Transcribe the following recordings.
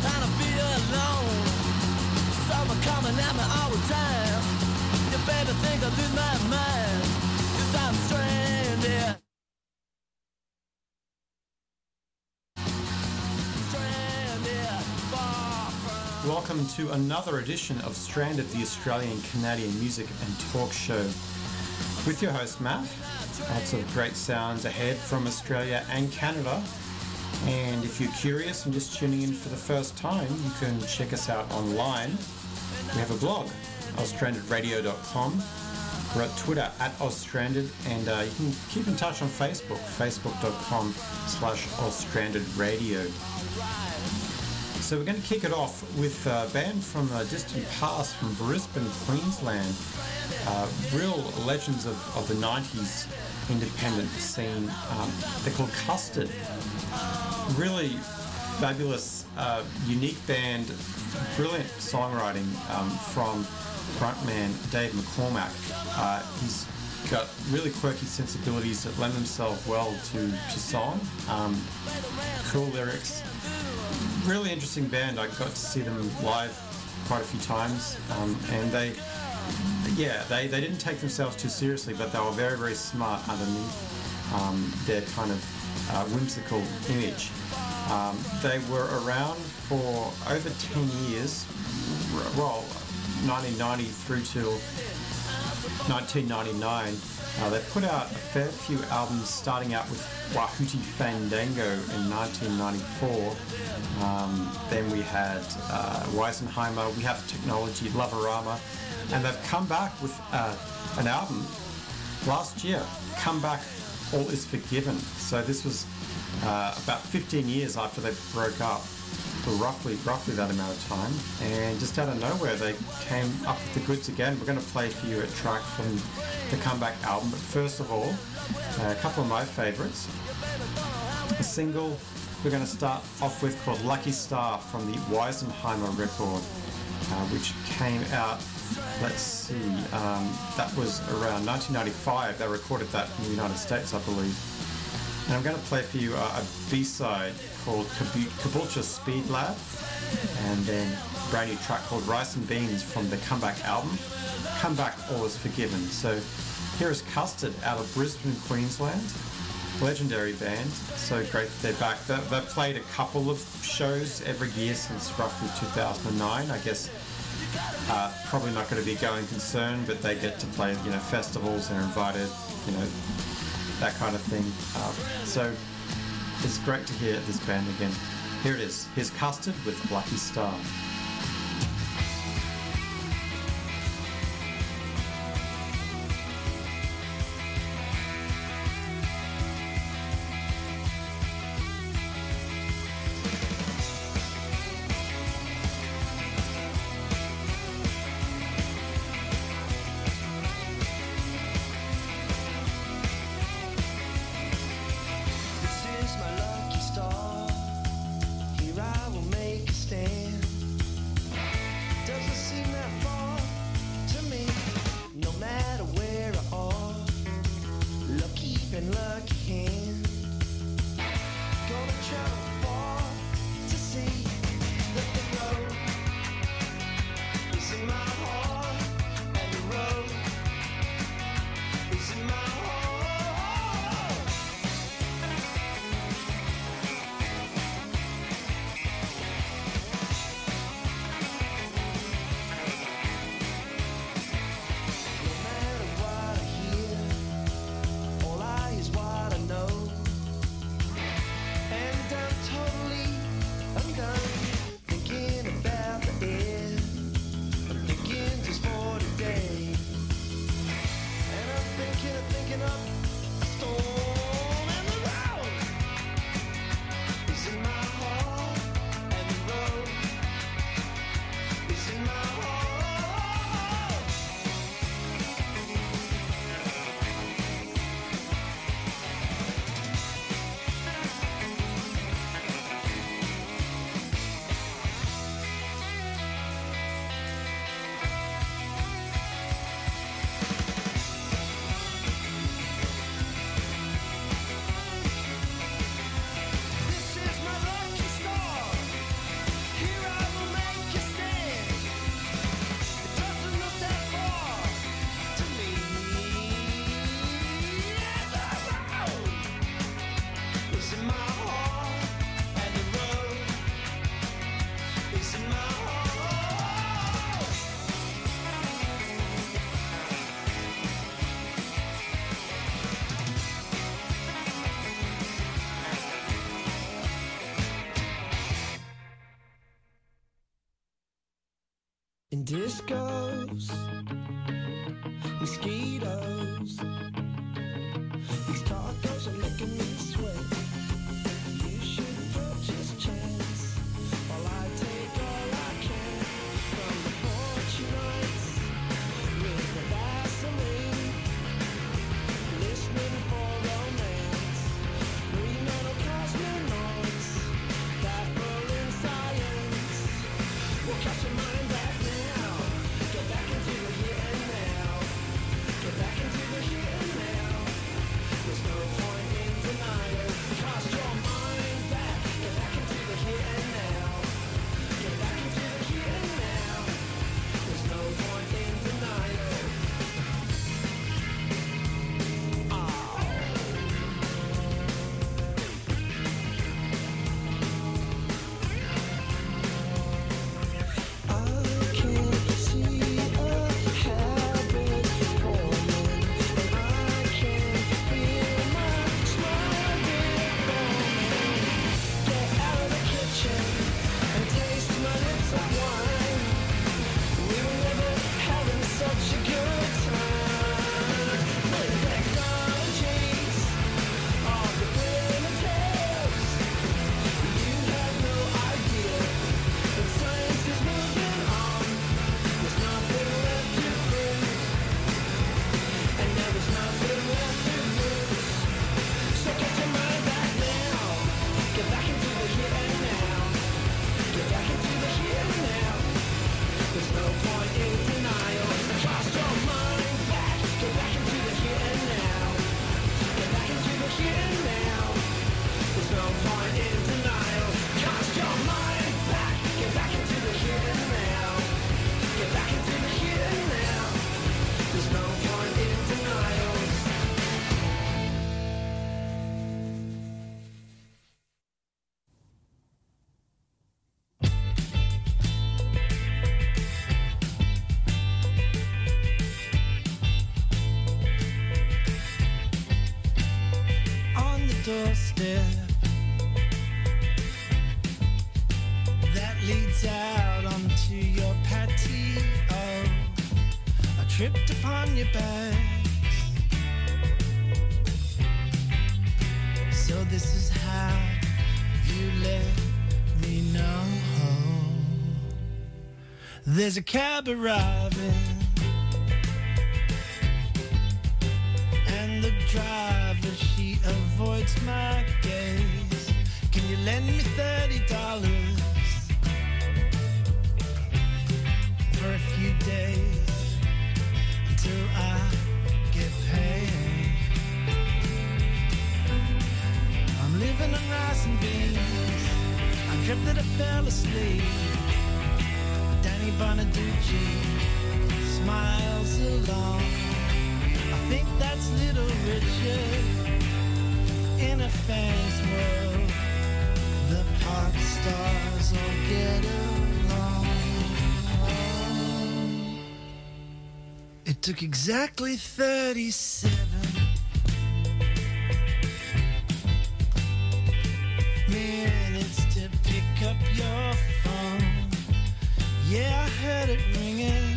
and I feel alone. Someone coming at me all the time. You better think I lose my mind, 'cause I'm stranded. Welcome to another edition of Stranded, the Australian Canadian music and talk show. With your host Matt, lots of great sounds ahead from Australia and Canada. And if you're curious and just tuning in for the first time, you can check us out online. We have a blog, austranded.radio.com. We're at Twitter at Austranded, and you can keep in touch on Facebook, facebook.com/AustrandedRadio. So we're going to kick it off with a band from a distant past from Brisbane, Queensland. Real legends of the 90s independent scene. They're called Custard. Really fabulous, unique band, brilliant songwriting from frontman Dave McCormack. He's got really quirky sensibilities that lend themselves well to song. Cool lyrics. Really interesting band. I got to see them live quite a few times, and they didn't take themselves too seriously, but they were very, very smart underneath their kind of whimsical image. They were around for over 10 years, well, 1990 through till 1999. They put out a fair few albums, starting out with Wahuti Fandango in 1994. Then we had Weisenheimer, We Have Technology, Loverama, and they've come back with an album last year, Come Back, All Is Forgiven. So this was about 15 years after they broke up, or roughly that amount of time, and just out of nowhere they came up with the goods again. We're going to play for you a track from the Comeback album, but first of all, a couple of my favourites. A single we're going to start off with called Lucky Star from the Weisenheimer record, which came out, let's see, that was around 1995. They recorded that in the United States, I believe. And I'm going to play for you a B-side called Caboolture Speed Lab, and then a brand new track called Rice and Beans from the Comeback album, Come Back, All Is Forgiven. So here is Custard out of Brisbane, Queensland. Legendary band, so great that they're back. They've played a couple of shows every year since roughly 2009. I guess probably not going to be going concern, but they get to play, festivals, they're invited, that kind of thing. So it's great to hear this band again. Here it is. Here's Custard with Lucky Star. All I is what I know, and in discos, mosquitoes. These tacos are making me sweat. You should purchase chance while I take all I can from the Fortunites with the Vaseline, listening for romance, free metal cosmonauts, baffling science. We'll catch your mind back now. Get back into the here and now. Get back into the here and now. There's no point in denial. Cast your mind back. Get back into the here and now. Get back into the here and now. There's no point in denial. Doorstep that leads out onto your patio. I tripped upon your bags, so this is how you let me know. There's a cab arriving, and the driver, she avoids my gaze. Can you lend me $30 for a few days until I get paid? I'm living on rice and beans. I dreamt that I fell asleep. Danny Bonaducci smiles along. I think that's Little Richard in a fan's world. The pop stars all get along. It took exactly 37 minutes to pick up your phone. Yeah, I heard it ringing,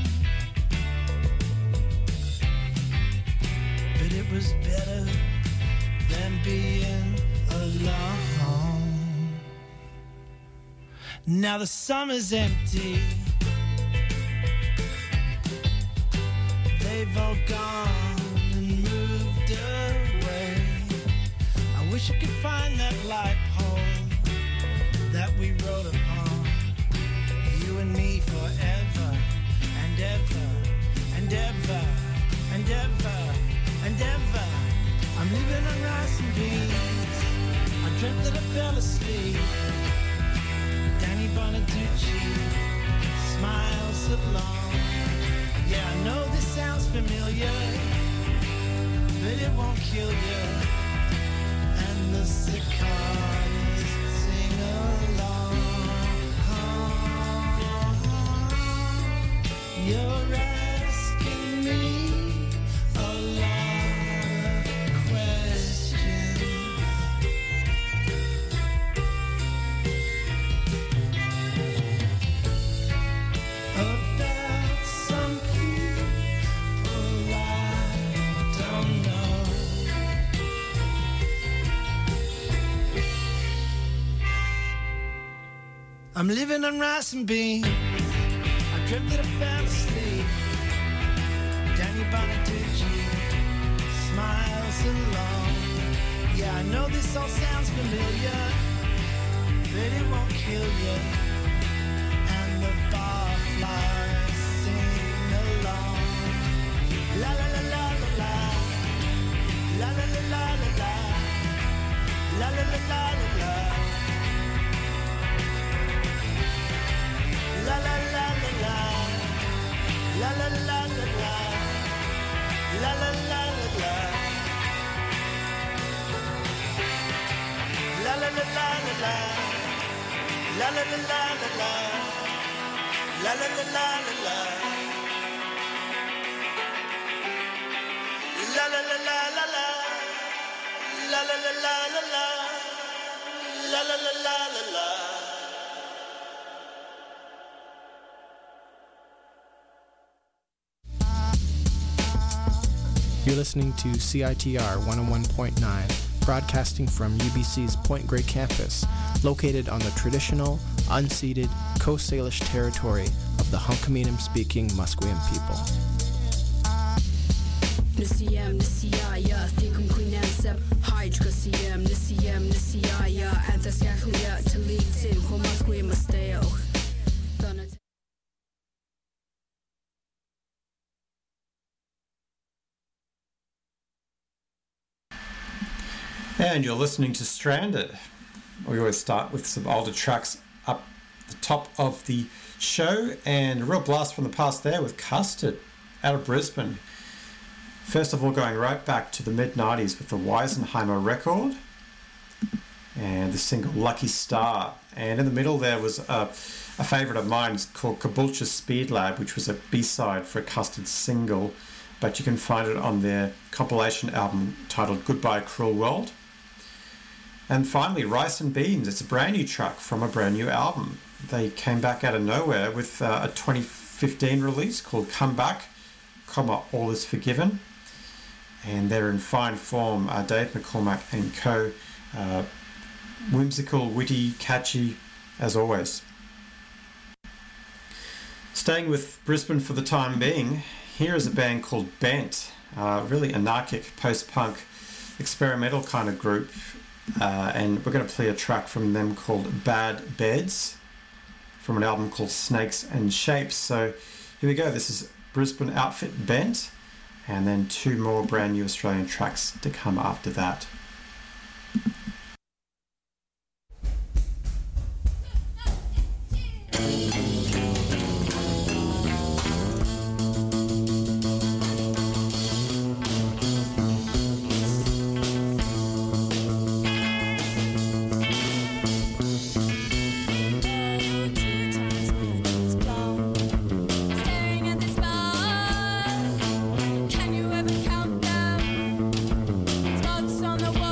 but it was better than being alone. Now the summer's empty. They've all gone and moved away. I wish I could find that light pole that we rode upon. You and me forever and ever and ever and ever and ever. I'm living on rice and beans. I dreamt that I fell asleep. Danny Bonaducci smiles along. Yeah, I know this sounds familiar, but it won't kill you. And the cicadas sing along. You're asking me a lot of questions about I'm living on rice and beans. I dreamt that I fell asleep. Danny Bonaducci smiles along. Yeah, I know this all sounds familiar, but it won't kill you. And the barflies sing along. La la la la la la. La la la la la la. La la la la la la. La la la la la. La la la la la. La la la la la. La la la la la la. La la la la la la. La la la la la la. La la la la la la. La la la la la la. La la la la la la. You're listening to CITR 101.9, broadcasting from UBC's Point Grey campus, located on the traditional, unceded Coast Salish territory of the Hunkaminam-speaking Musqueam people. Nisiyam Nisiyaya Thikum Queenansep Hydra Siyam Nisiyam Nisiyaya Anthasyakhlia Talitin Homasqueam Masteo. And you're listening to Stranded. We always start with some older tracks up the top of the show, and a real blast from the past there with Custard out of Brisbane. First of all, going right back to the mid-90s with the Weisenheimer record and the single Lucky Star. And in the middle there was a favourite of mine called Caboolture Speed Lab, which was a B-side for a Custard single, but you can find it on their compilation album titled Goodbye Cruel World. And finally, Rice and Beans. It's a brand new track from a brand new album. They came back out of nowhere with a 2015 release called Come Back, All Is Forgiven. And they're in fine form, Dave McCormack and co. Whimsical, witty, catchy, as always. Staying with Brisbane for the time being, here is a band called Bent, really anarchic, post-punk, experimental kind of group. And we're going to play a track from them called Bad Beds from an album called Snakes and Shapes. So here we go. This is Brisbane outfit Bent, and then two more brand new Australian tracks to come after that. On the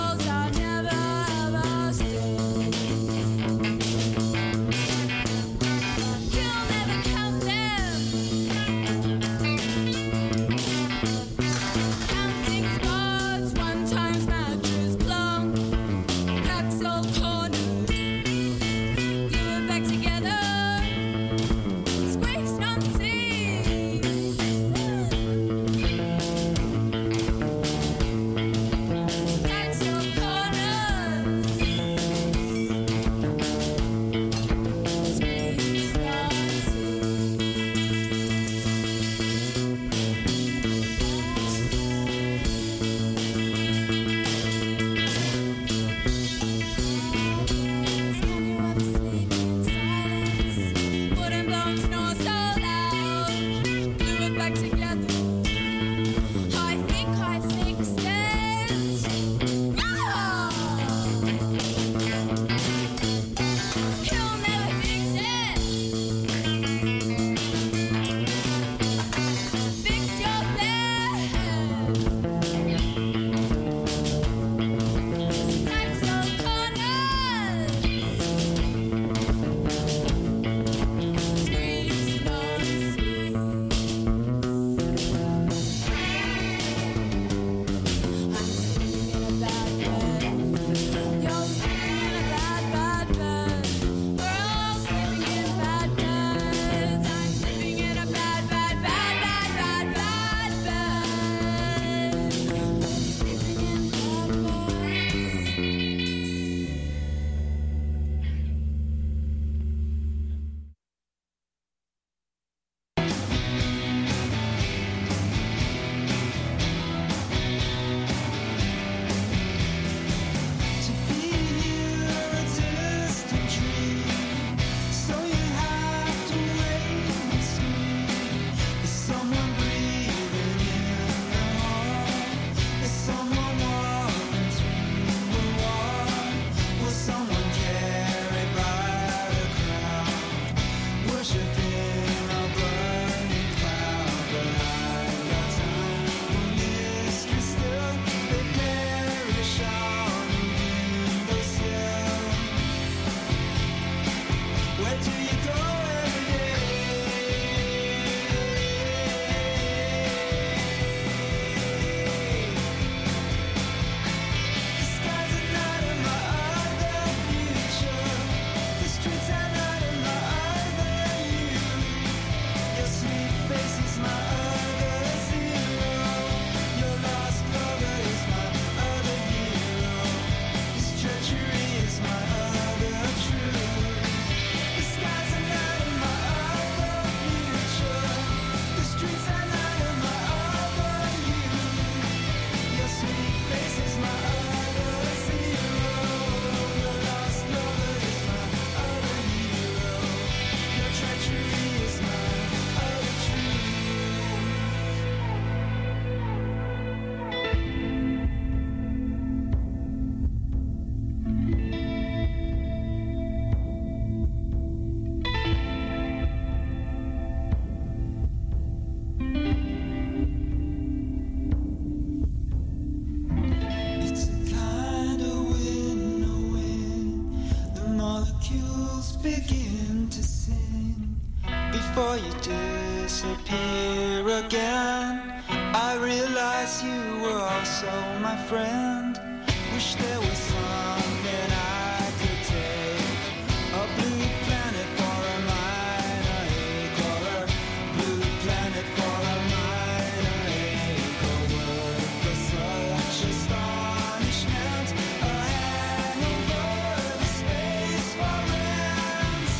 before you disappear again. I realize you were also my friend. Wish there was something I could take. A blue planet for a minor acre. Blue planet for a minor acre. World of such astonishment. A hangover the space for ends.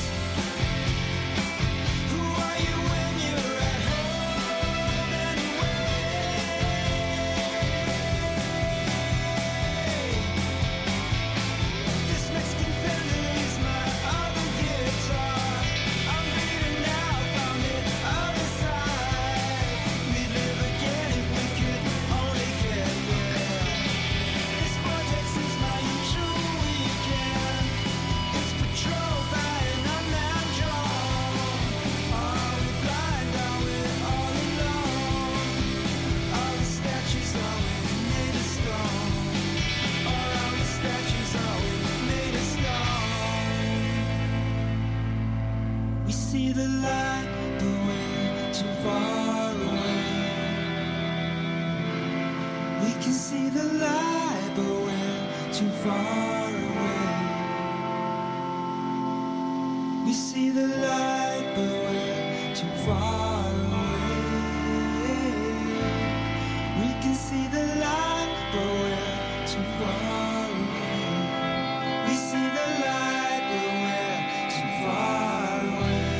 Who are you when you're at home anyway? This Mexican fella is my other guitar. I'm bleeding now from the other side. We'd live again if we could only get there. This vortex is my usual weekend. It's patrolled by an unmanned drone. Are we blind? Are we all alone? All the statues are we made of stone? Or all the statues are we made of stone? We see the light, but we're too far away. We can see the light, but we're too far away. We see the light, but we're too far away. We can see the light, but we're too far away. We see the light, but we're too far away.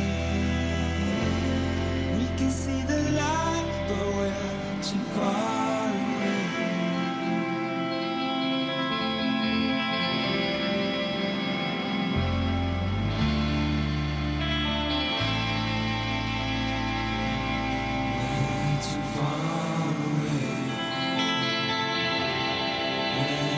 We can see the light, but we're too far away. We're too far away.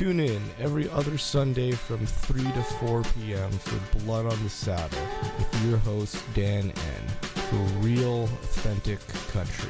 Tune in every other Sunday from 3 to 4 p.m. for Blood on the Saddle with your host, Dan N. For real, authentic country.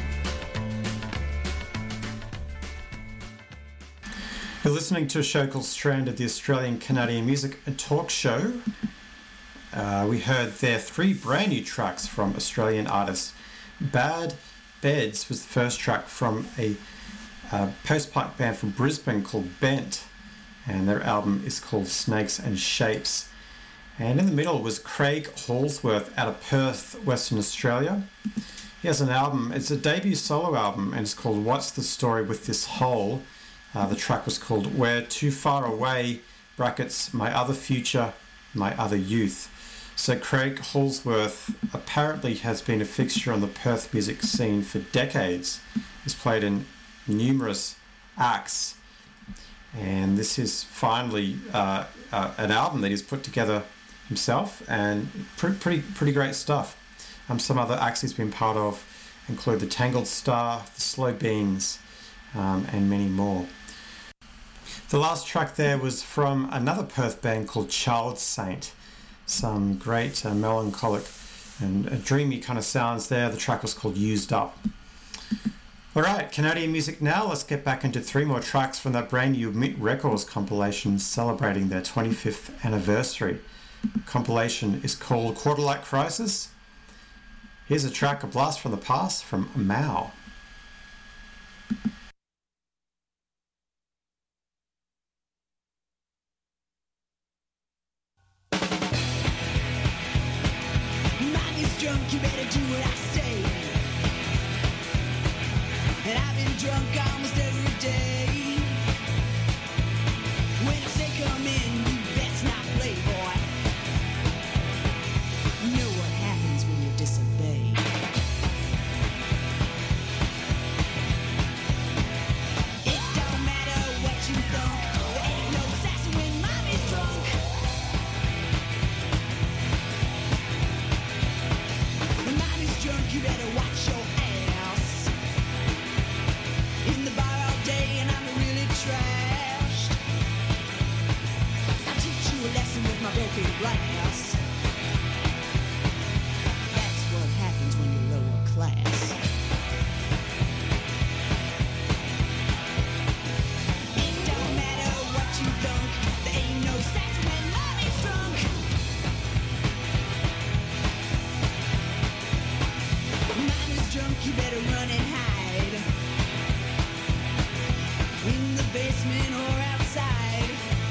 You're listening to a show called Stranded, the Australian Canadian Music and Talk Show. We heard there 3 brand new tracks from Australian artists. Bad Beds was the first track from a post-punk band from Brisbane called Bent, and their album is called Snakes and Shapes. And in the middle was Craig Hallsworth out of Perth, Western Australia. He has an album, it's a debut solo album, and it's called What's the Story with This Hole? The track was called We're Too Far Away, brackets, My Other Future, My Other Youth. So Craig Hallsworth apparently has been a fixture on the Perth music scene for decades. He's played in numerous acts, and this is finally an album that he's put together himself, and pretty great stuff. Some other acts he's been part of include the Tangled Star, the Slow Beans, and many more. The last track there was from another Perth band called Child Saint. Some great melancholic and dreamy kind of sounds there. The track was called Used Up. Alright, Canadian music now. Let's get back into 3 more tracks from that brand new Mint Records compilation celebrating their 25th anniversary. The compilation is called Quarterlight Crisis. Here's a track, A Blast from the Past, from Mao. Drunk, you better do what I say. And I've been drunk almost every day. When I say come in, you best not play, boy. You know what happens when you disobey. It don't matter what you think. There ain't no assassin when mommy's drunk. Drunk, you better watch your ass. In the bar all day and I'm really trashed. I'll teach you a lesson with my broken glass. That's what happens when you're lower class. It don't matter what you think. There ain't no sex when mommy's drunk. Drunk, you better run and hide in the basement or outside.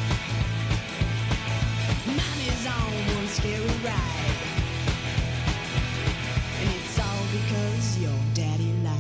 Mommy's on one scary ride, and it's all because your daddy lied.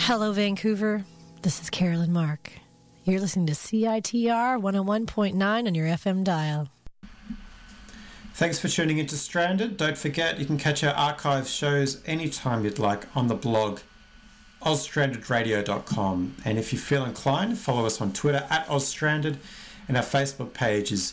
Hello, Vancouver. This is Carolyn Mark. You're listening to CITR 101.9 on your FM dial. Thanks for tuning into Stranded. Don't forget, you can catch our archive shows anytime you'd like on the blog ozstrandedradio.com. And if you feel inclined, follow us on Twitter at ozstranded, and our Facebook page is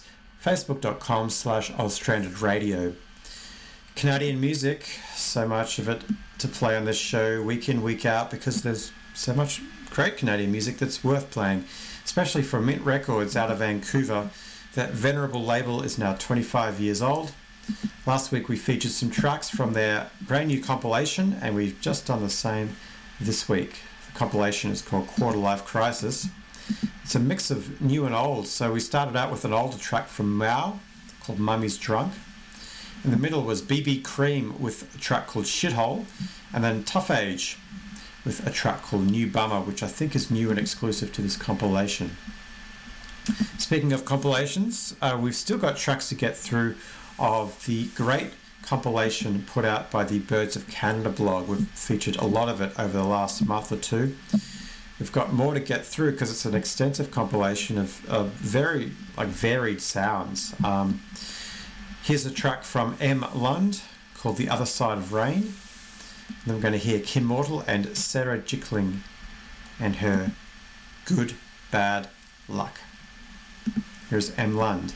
facebook.com/ozstrandedradio. Canadian music, so much of it to play on this show week in, week out, because there's so much great Canadian music that's worth playing, especially from Mint Records out of Vancouver. That venerable label is now 25 years old. Last week we featured some tracks from their brand new compilation, and we've just done the same this week. The compilation is called Quarter Life Crisis. It's a mix of new and old, so we started out with an older track from Mao called Mummy's Drunk. In the middle was BB Cream with a track called Shithole, and then Tough Age with a track called New Bummer, which I think is new and exclusive to this compilation. Speaking of compilations, we've still got tracks to get through of the great compilation put out by the Birds of Canada blog. We've featured a lot of it over the last month or two. We've got more to get through because it's an extensive compilation of very varied sounds. Here's a track from M. Lund called The Other Side of Rain. And then we're going to hear Kim Mortal and Sarah Jickling and her Good Bad Luck. Here's M. Lund.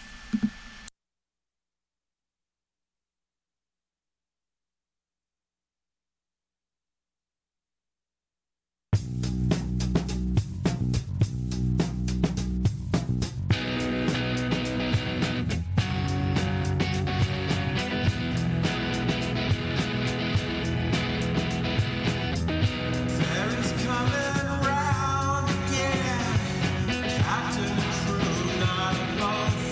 There is coming round again, Captain Crew, not above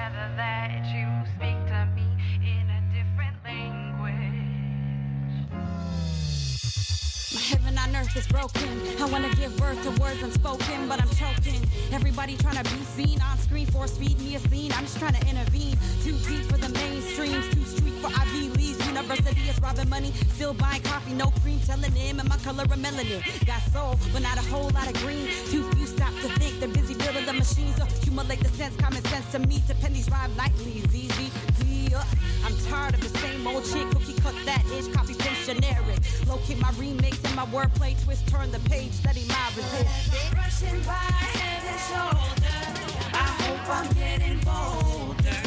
better that you speak to me in a different language. My heaven on earth is broken. I wanna give birth to words unspoken, but I'm choking. Everybody trying to be seen on screen, force feed me a scene. I'm just trying to intervene. Too deep for the mainstreams, too street for Ivy Leagues. University is robbing money, still buying coffee, no cream. Telling him and my color of melanin. Got soul, but not a whole lot of green. Too few stop to think. They're busy building the machines. Accumulate the sense, common sense to me. To pennies rhyme nightly. ZZ. I'm tired of the same old chick. Cookie cut that ish, copy paste generic. Locate my remakes and my wordplay. Twist, turn the page, study my resist. Brushing by head and shoulder. I hope I'm getting bolder.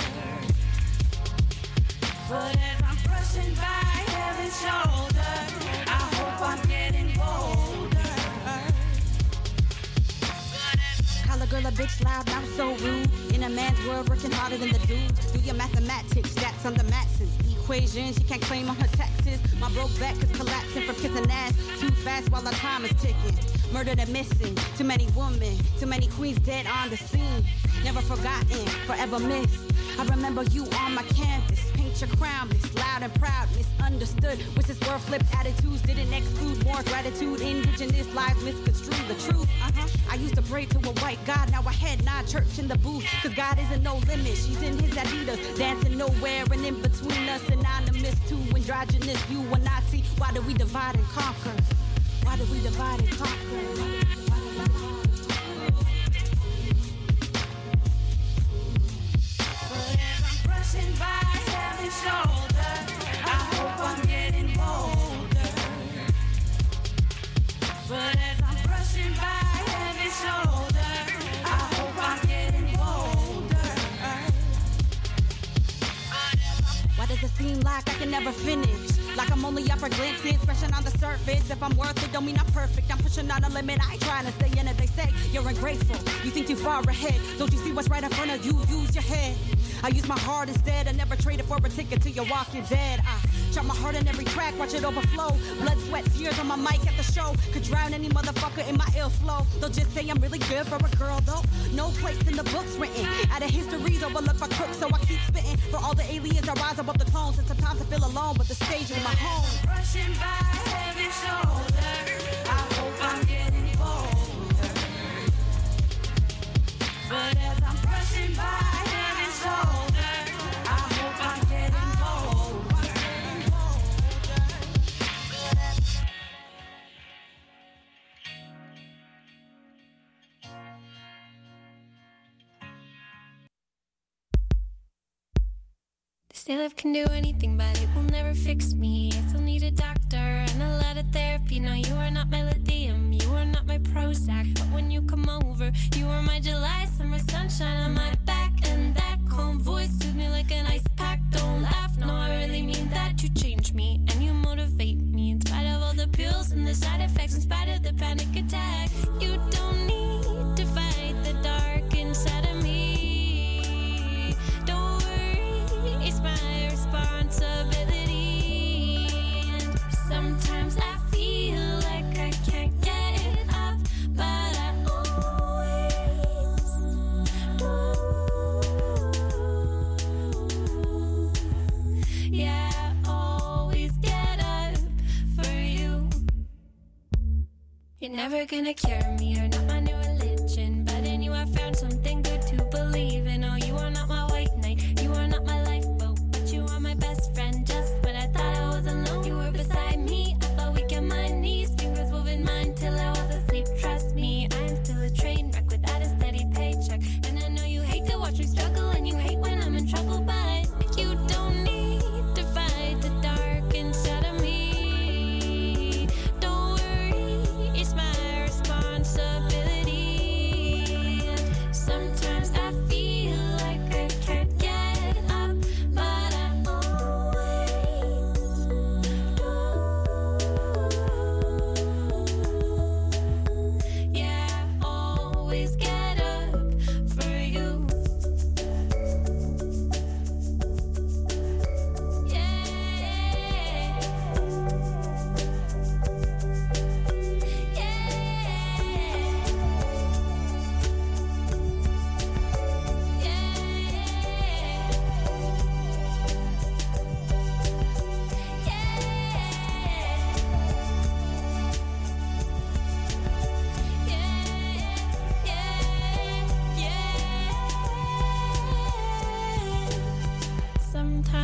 But as I'm brushing by head and shoulder, I hope I'm getting bolder. Call a girl a bitch loud, now so rude. In a man's world, working harder than the dude. Do your mathematics, stats on the masses. Equations, she can't claim on her taxes. My broke back is collapsing from kissing ass too fast while our time is ticking. Murdered and missing, too many women, too many queens dead on the scene. Never forgotten, forever missed. I remember you on my canvas. Paint your crown, miss loud and proud, misunderstood. Which this word flipped attitudes didn't exclude more gratitude. Indigenous lives misconstrued the truth. I used to pray to a white God, now I head nod church in the booth. Cause God isn't no limit, she's in his Adidas, dancing nowhere and in between us. Anonymous to androgynous, you and Nazi. Why do we divide and conquer? Why do we divide and conquer? Brushing by head and shoulder, I hope I'm getting bolder. But as I'm brushing by head and shoulder, I hope I'm getting bolder. Why does it seem like I can never finish? Like I'm only up for glimpses, expression on the surface. If I'm worth it, don't mean I'm perfect. I'm pushing out a limit, I ain't trying to stay in it. They say you're ungrateful, you think too far ahead. Don't you see what's right in front of you? Use your head. I use my heart instead. I never traded for a ticket till you walk, you're dead. I drop my heart in every track, watch it overflow. Blood, sweat, tears on my mic at the show. Could drown any motherfucker in my ill flow. They'll just say I'm really good for a girl though. No place in the books written. Out of history's overlooked by crooks, so I keep spitting. For all the aliens, I rise above the clones. And sometimes I feel alone, but the stage is my home. Brushing by head and shoulder, I hope I'm getting bolder. But as I'm brushing by head and shoulder, I hope I'm getting bolder. They live can do anything, but it will never fix me. I still need a doctor and a lot of therapy. No, you are not my lithium, you are not my Prozac. But when you come over, you are my July, summer sunshine on my back. And that calm voice soothes me like an ice pack. Don't laugh, no, I really mean that. You change me and you motivate me. In spite of all the pills and the side effects, in spite of the panic attack. You don't need to fight the dark inside of me. Don't worry, it's my responsibility. And sometimes I feel like I can't get it up, but I always do. Yeah, I always get up for you. You're never gonna cure me, you're not my new religion, but in you I found something good to believe in. Oh, you are not my white knight, you are not my lifeboat, but you are my best friend. Just when I thought I was alone, you were beside me. I thought we kept my knees, fingers woven mine till I was asleep. Trust me, I'm still a train wreck without a steady paycheck. And I know you hate to watch me struggle, and you hate when I'm in trouble, but you don't need to fight the dark inside of me. Don't worry, it's my responsibility.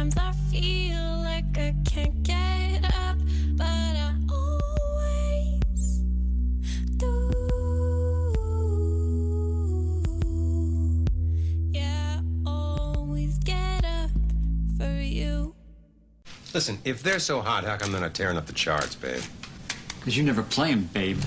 Sometimes I feel like I can't get up, but I always do. Yeah, I always get up for you. Listen, if they're so hot, how come they're not tearing up the charts, babe? Because you never play 'em, babe.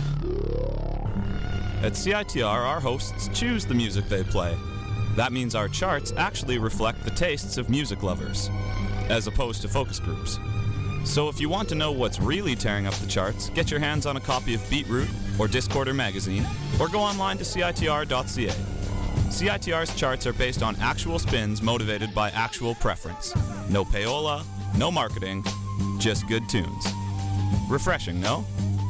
At CITR, our hosts choose the music they play. That means our charts actually reflect the tastes of music lovers, as opposed to focus groups. So if you want to know what's really tearing up the charts, get your hands on a copy of Beatroot or Discorder magazine, or go online to CITR.ca. CITR's charts are based on actual spins motivated by actual preference. No payola, no marketing, just good tunes. Refreshing, no?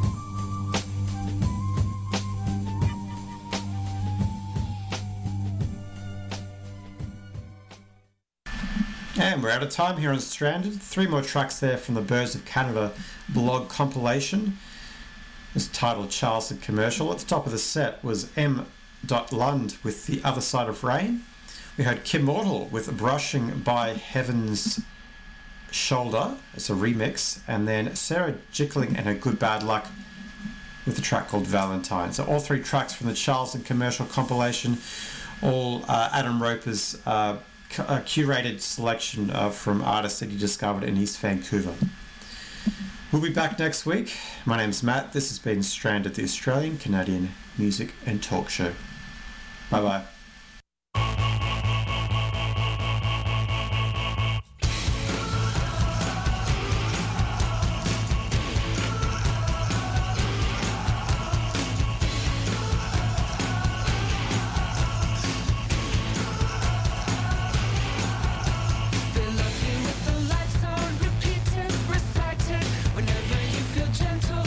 And we're out of time here on Stranded. 3 more tracks there from the Birds of Canada blog compilation. It's titled Charleston Commercial. At the top of the set was M. Lund with The Other Side of Rain. We heard Kim Mortal with Brushing by Heaven's Shoulder. It's a remix. And then Sarah Jickling and Her Good Bad Luck with a track called Valentine. So all 3 tracks from the Charleston Commercial compilation. All Adam Roper's a curated selection from artists that he discovered in East Vancouver. We'll be back next week. My name's Matt. This has been Stranded, the Australian Canadian Music and Talk Show. Bye bye.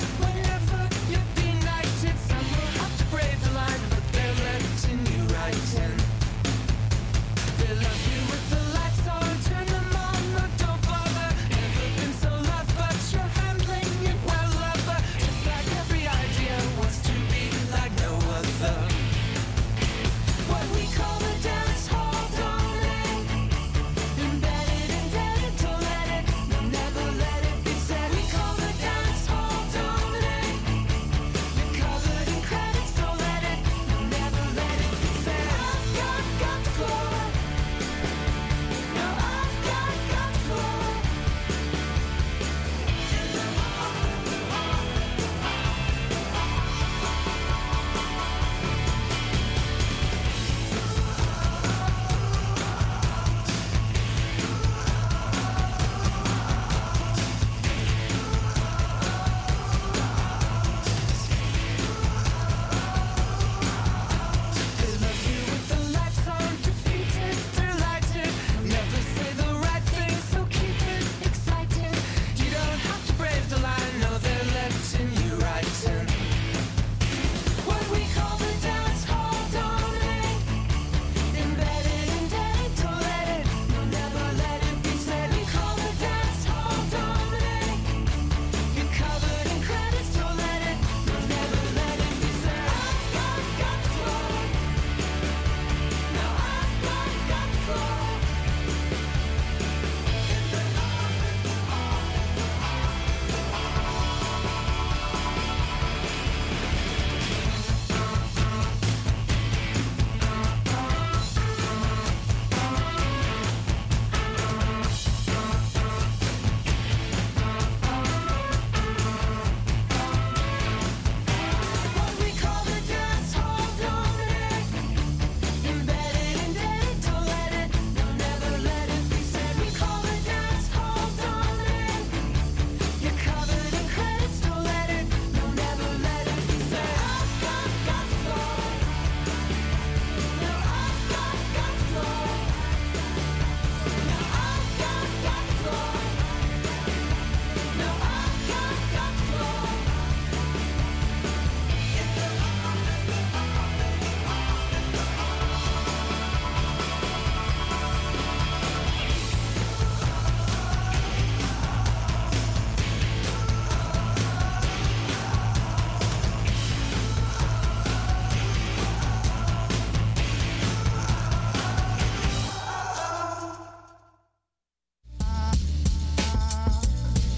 Whenever you're benighted, some will have to brave the line, but they're letting you right.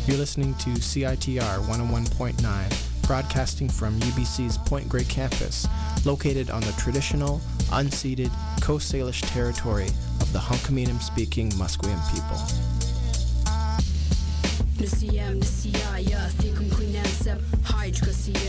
You're listening to CITR 101.9, broadcasting from UBC's Point Grey campus, located on the traditional, unceded Coast Salish territory of the Hunkaminam-speaking Musqueam people. Nisiyam, nisiyaya, thikum queen and sep, hydra